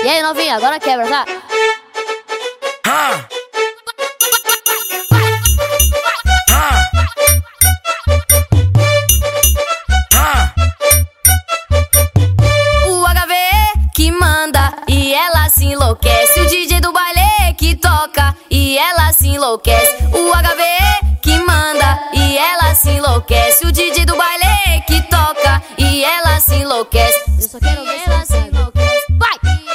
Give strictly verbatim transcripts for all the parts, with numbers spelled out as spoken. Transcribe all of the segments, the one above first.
E aí, novinha, agora quebra, tá? O H V que manda e ela se enlouquece. O D J do baile que toca e ela se enlouquece. O H V que manda e ela se enlouquece. O D J do baile que toca e ela se enlouquece. Eu só quero ver ela se enlouquece. Vai!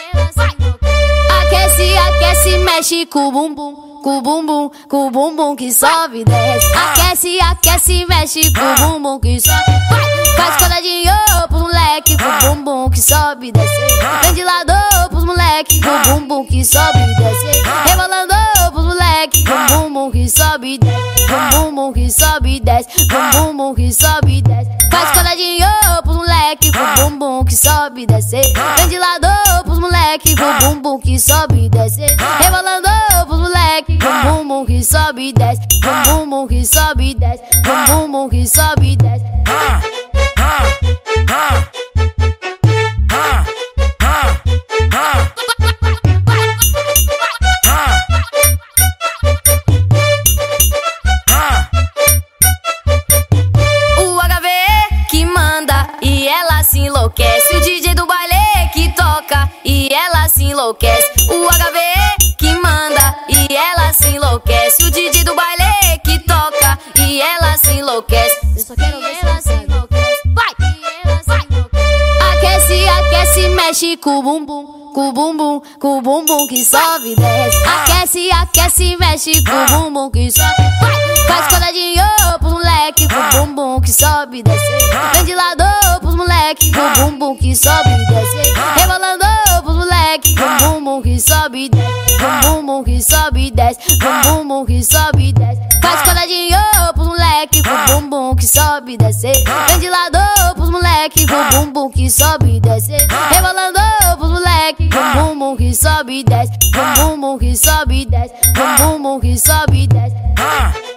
Aquece, aquece, mexe com o bumbum, com o bumbum, com o bumbum que sobe e desce. Aquece, aquece, mexe com o bumbum que sobe. Vai! Faz quadradinho pros moleque, com o bumbum que sobe e desce. Vem de lado pros moleque, com o bumbum que sobe e desce. Rebolando pros moleque, com o bumbum que sobe e desce. Com o bumbum que sobe e desce. Com o bumbum que sobe e desce. Faz quadradinho pros moleque, com o bumbum que sobe e desce. Vem de lado pros moleque, com o bumbum que sobe e desce. Rebolando pros moleque, com o bumbum que sobe e desce. Com o bumbum que sobe e desce. Com o bumbum que sobe e desce. O H V que manda e ela se enlouquece. O D J do baile que toca e ela se enlouquece. O H V que manda e ela se enlouquece. O D J do baile que toca e ela se enlouquece. Eu só quero ver ela se enlouquece. Vai! Aquece, aquece, mexe com o bumbum, com o bumbum, com o bumbum que sobe e desce. Aquece, aquece, mexe com o bumbum que sobe. Vai! Faz quadradinho pros moleque, com o bumbum que sobe e desce. Vem de lado pros moleque, com o bumbum que sobe e desce. Rebolando pros moleque, com o bumbum que sobe e desce. Com o bumbum que sobe e desce. Com o bumbum que sobe e desce. Faz quadradinho pros moleque, com o bumbum que sobe e desce. Vem de lado pros moleque, com o bumbum que sobe e desce. Rebolando pros moleque, com o bumbum que sobe e desce. Com o bumbum que sobe e desce. Com o bumbum que sobe e desce.